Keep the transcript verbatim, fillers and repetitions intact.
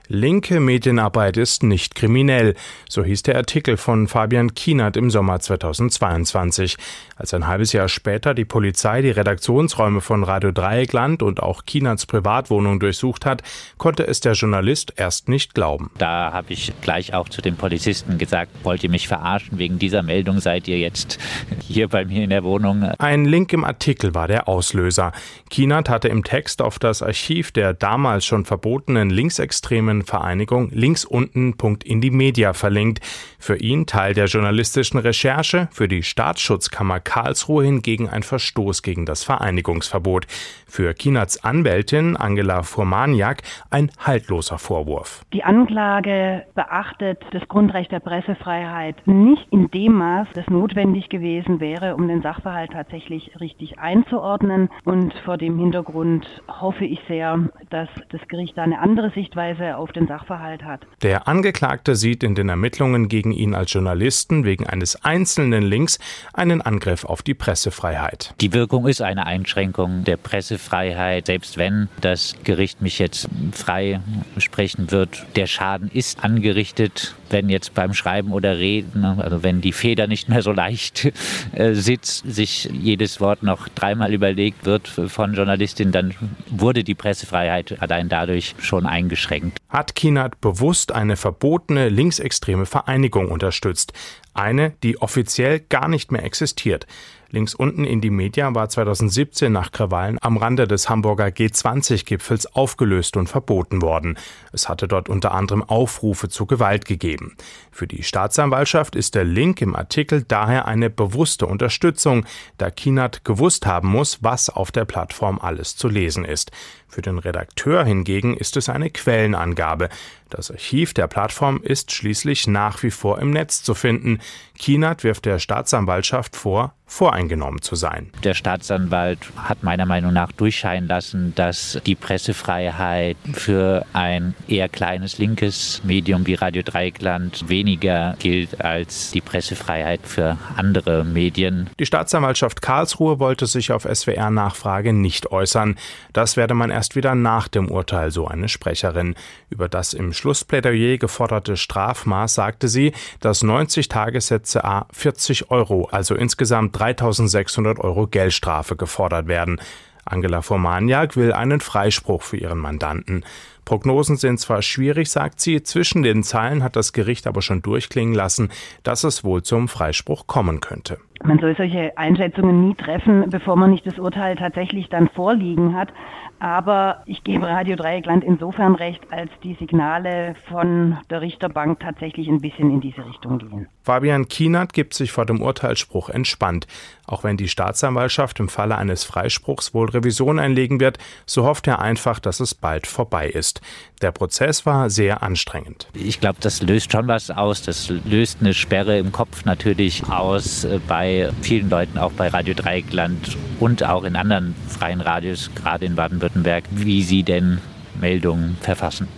Linke Medienarbeit ist nicht kriminell, so hieß der Artikel von Fabian Kienert im Sommer zweitausendzweiundzwanzig. Als ein halbes Jahr später die Polizei die Redaktionsräume von Radio Dreieckland und auch Kienerts Privatwohnung durchsucht hat, konnte es der Journalist erst nicht glauben. Da habe ich gleich auch zu den Polizisten gesagt, wollt ihr mich verarschen? Wegen dieser Meldung seid ihr jetzt hier bei mir in der Wohnung. Ein Link im Artikel war der Auslöser. Kienert hatte im Text auf das Archiv der damals schon verbotenen linksextremen Vereinigung linksunten.indimedia verlinkt. Für ihn Teil der journalistischen Recherche, für die Staatsschutzkammer Karlsruhe hingegen ein Verstoß gegen das Vereinigungsverbot. Für Kienerts Anwältin Angela Furmaniak ein haltloser Vorwurf. Die Anklage beachtet das Grundrecht der Pressefreiheit nicht in dem Maß, das notwendig gewesen wäre, um den Sachverhalt tatsächlich richtig einzuordnen. Und vor dem Hintergrund hoffe ich sehr, dass das Gericht da eine andere Sichtweise auf den Sachverhalt hat. Der Angeklagte sieht in den Ermittlungen gegen ihn als Journalisten wegen eines einzelnen Links einen Angriff auf die Pressefreiheit. Die Wirkung ist eine Einschränkung der Pressefreiheit, selbst wenn das Gericht mich jetzt frei sprechen wird. Der Schaden ist angerichtet, wenn jetzt beim Schreiben oder Reden, also wenn die Feder nicht mehr so leicht äh, sitzt, sich jedes Wort noch dreimal überlegt wird von Journalistin, dann wurde die Pressefreiheit allein dadurch schon eingeschränkt. Hat Kienert bewusst eine verbotene linksextreme Vereinigung unterstützt. Eine, die offiziell gar nicht mehr existiert. Linksunten.indimedia war zweitausendsiebzehn nach Krawallen am Rande des Hamburger G zwanzig Gipfels aufgelöst und verboten worden. Es hatte dort unter anderem Aufrufe zu Gewalt gegeben. Für die Staatsanwaltschaft ist der Link im Artikel daher eine bewusste Unterstützung, da Kienert gewusst haben muss, was auf der Plattform alles zu lesen ist. Für den Redakteur hingegen ist es eine Quellenangabe. Das Archiv der Plattform ist schließlich nach wie vor im Netz zu finden. Kienert wirft der Staatsanwaltschaft vor, voreingenommen zu sein. Der Staatsanwalt hat meiner Meinung nach durchscheinen lassen, dass die Pressefreiheit für ein eher kleines linkes Medium wie Radio Dreieckland weniger gilt als die Pressefreiheit für andere Medien. Die Staatsanwaltschaft Karlsruhe wollte sich auf S W R-Nachfrage nicht äußern. Das werde man erst wieder nach dem Urteil, so eine Sprecherin. Über das im Schlussplädoyer geforderte Strafmaß sagte sie, dass neunzig Tagessätze à vierzig Euro, also insgesamt dreitausendsechshundert Euro Geldstrafe gefordert werden. Angela Furmaniak will einen Freispruch für ihren Mandanten. Prognosen sind zwar schwierig, sagt sie, zwischen den Zeilen hat das Gericht aber schon durchklingen lassen, dass es wohl zum Freispruch kommen könnte. Man soll solche Einschätzungen nie treffen, bevor man nicht das Urteil tatsächlich dann vorliegen hat. Aber ich gebe Radio Dreieckland insofern recht, als die Signale von der Richterbank tatsächlich ein bisschen in diese Richtung gehen. Fabian Kienert gibt sich vor dem Urteilsspruch entspannt. Auch wenn die Staatsanwaltschaft im Falle eines Freispruchs wohl Revision einlegen wird, so hofft er einfach, dass es bald vorbei ist. Der Prozess war sehr anstrengend. Ich glaube, das löst schon was aus. Das löst eine Sperre im Kopf natürlich aus bei vielen Leuten, auch bei Radio Dreieckland und auch in anderen freien Radios, gerade in Baden-Württemberg, wie sie denn Meldungen verfassen.